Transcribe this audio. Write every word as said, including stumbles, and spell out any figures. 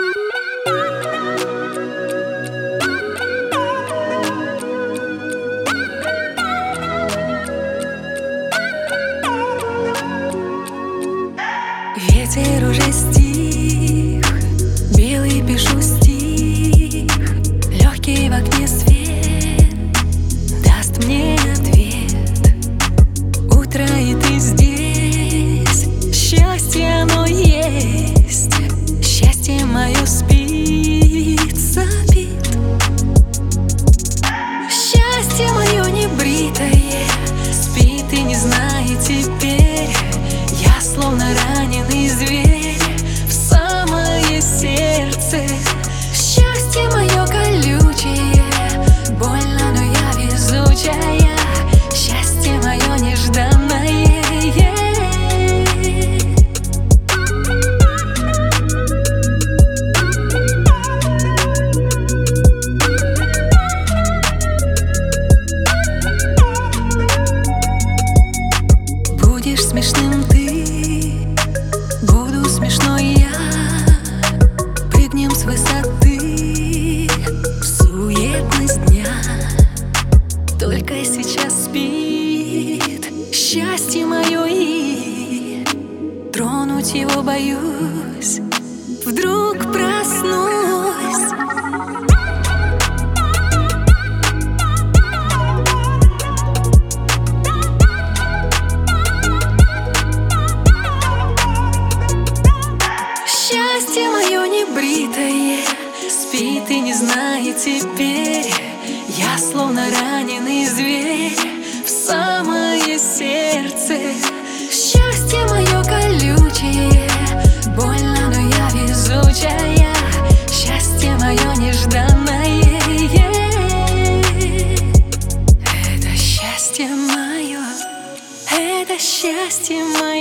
Ветер уже стих, белый пишу стих, легкий в окне свет даст мне ответ. Утро и ты здесь, счастье оно есть, счастье мое спит, сопит. Счастье мое небритое спит и не знает теперь. Я словно раненый зверь в самое сердце. Счастье мое колючее, больно, но я везучая. Счастье мое нежданное. Будешь смешным ты, буду смешной я. Прыгнем с высоты в суетность дня. Только сейчас спит счастье мое, и тронуть его боюсь. Вдруг проснусь. Счастье мое небритое спит и не знает теперь. Я словно раненый зверь в самое сердце. Счастье мое колючее, больно, но я везучая. Счастье мое нежданное. Это счастье мое, это счастье мое.